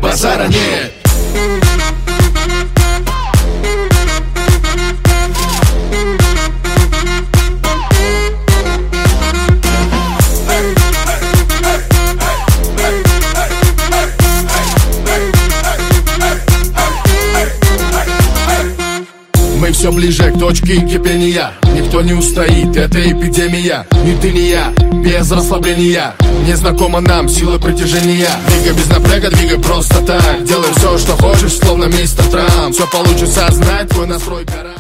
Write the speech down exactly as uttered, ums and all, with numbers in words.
базара нет. Мы все ближе к точке кипения. Никто не устоит, это эпидемия. Ни ты, ни я, без расслабления. Незнакома нам сила притяжения. Двигай без напряга, двигай просто так. Делай все, что хочешь, словно мистер Трамп. Все получится, знать твой настрой гора.